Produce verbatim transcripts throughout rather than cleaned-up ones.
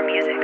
Fiber Music.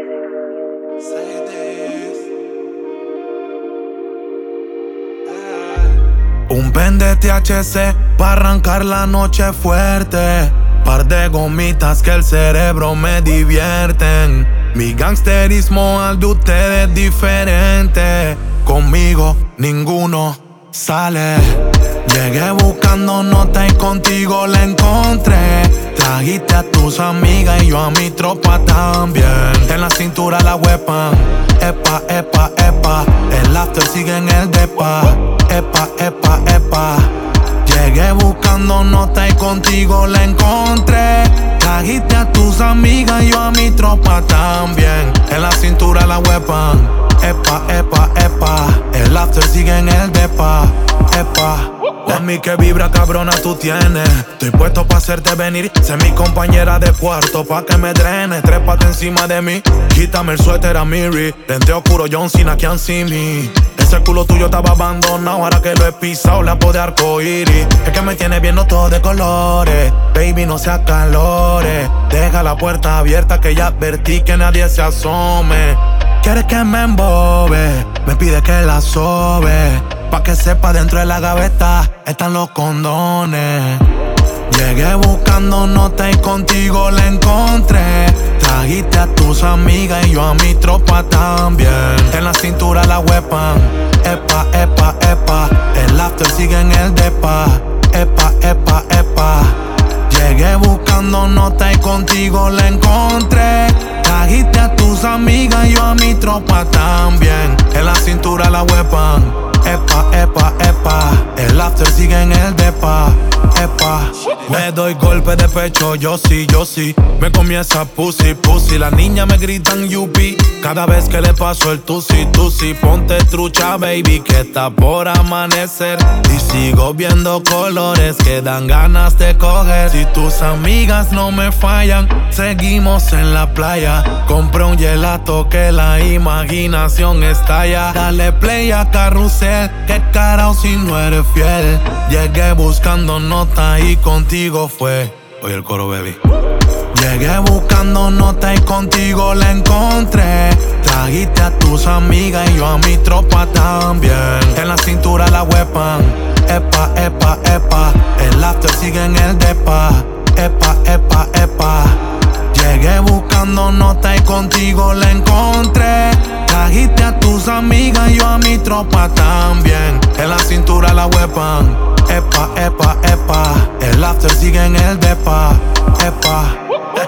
Un pen de T H C para arrancar la noche fuerte. Par de gomitas que el cerebro me divierten. Mi gangsterismo al de ustedes es diferente. Conmigo ninguno sale. Llegué buscando nota y contigo la encontré. Trajiste a tus amigas y yo a mi tropa también. En la cintura la weapon. Epa, epa, epa. El after sigue en el depa. Epa, epa, epa. Llegué buscando nota y contigo la encontré. Trajiste a tus amigas y yo a mi tropa también. En la cintura la weapon. Epa, epa, epa. El after sigue en el depa. Epa. Mami, que vibra cabrona tú tienes. Estoy puesto pa' hacerte venir. Sé mi compañera de cuarto pa' que me drene. Trépate encima de mí. Quítame el suéter a Miri. Lente oscuro John Cena, can't see me. Ese culo tuyo estaba abandonado. Ahora que lo he pisado, la de arcoíris. Es que me tiene viendo todo de colores. Baby, no se acalore. Deja la puerta abierta que ya advertí que nadie se asome. Quieres que me embobe, me pide que la sobe. Pa' que sepa dentro de la gaveta están los condones. Llegué buscando nota y contigo la encontré. Trajiste a tus amigas y yo a mi tropa también. En la cintura la weapon. Epa, epa, epa. El after sigue en el depa. Epa, epa, epa. Llegué buscando nota y contigo la encontré. Trajiste a tus amigas y yo a mi tropa también. En la cintura la weapon. Epa, epa, epa. El after sigue en el depa. Epa. Me doy golpe de pecho, yo sí, yo sí. Me comienza pussy, pussy. Las niñas me gritan yupi cada vez que le paso el tusi, tusi. Ponte trucha, baby, que está por amanecer. Y sigo viendo colores que dan ganas de coger. Si tus amigas no me fallan, seguimos en la playa. Compré un gelato que la imaginación estalla. Dale play a carrusel, que carajo si no eres fiel. Llegué buscando nota y contigo fue. Oye el coro, baby. Llegué buscando nota y contigo la encontré. Trajiste a tus amigas y yo a mi tropa también. En la cintura la weapon. Epa, epa, epa. El after sigue en el depa. Epa, epa, epa. Llegué buscando nota y contigo la encontré. Trajiste a tus amigas y yo a mi tropa también. En la cintura la weapon. Epa, epa, epa. El after sigue en el depa. Epa.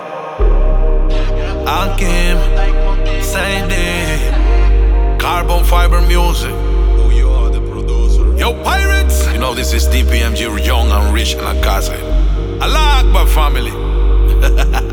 Akim, Sadie, Carbon Fiber Music. Who you are, the producer? Yo, Pirates! You know this is D P M G, young and rich in a casa. Allah Akbar family.